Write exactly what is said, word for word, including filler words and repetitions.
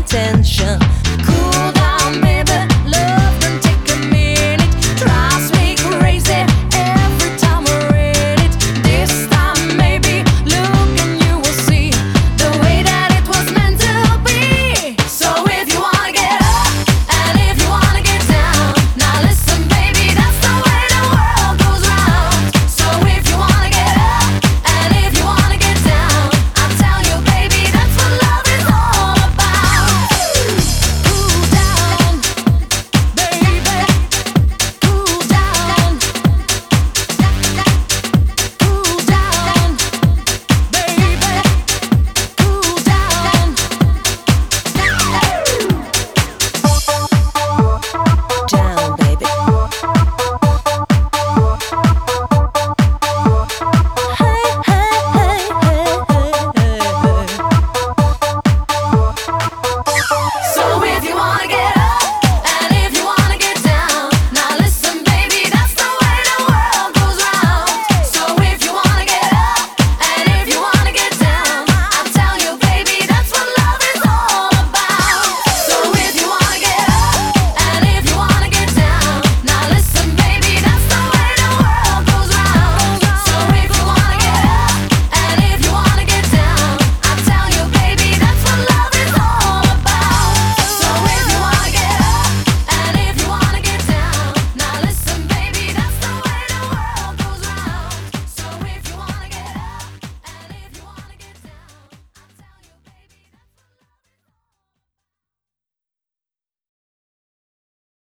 attention. Cool down, baby, love can take a minute. Drives me crazy every time I read it. This time maybe look and you will see the way that it was meant to be. So if you wanna get up and if you wanna get down, now listen baby, that's the way the world goes round. So if you wanna get up and if you wanna get down, I tell you baby, that's what love is all about. Cool down, baby, cool down, cool down, baby, cool down. Down, baby. Hey, hey, hey, hey, hey, hey. So if you wanna get